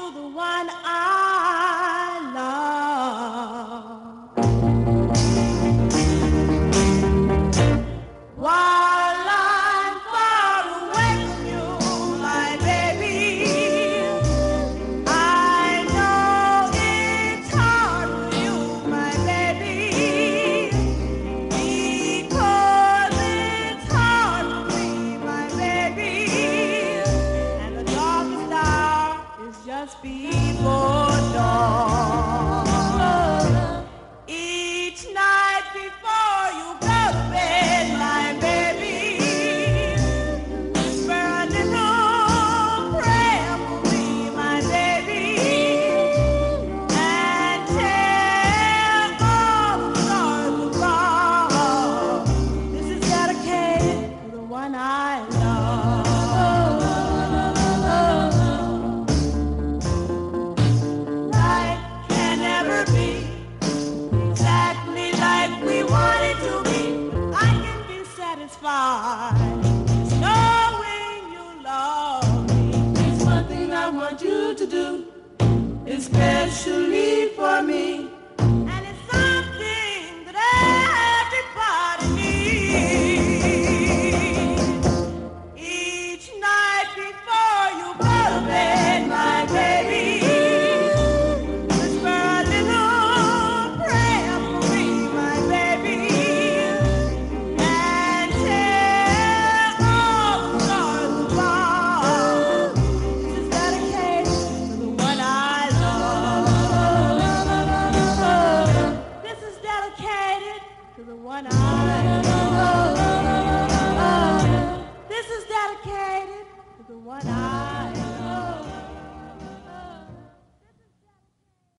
the one I love. While I'm far away from you, my baby, I know it's hard for you, my baby, because it's hard for me, my baby, and the darkest hour is just before dawn. Each night before you go to bed, my baby, whisper a little prayer for me, my baby, and tell all the stars above. This is dedicated to the one I love. Life can never be exactly like we want it to be. I can be satisfied just knowing you love me. There's one thing I want you to do, especially for me.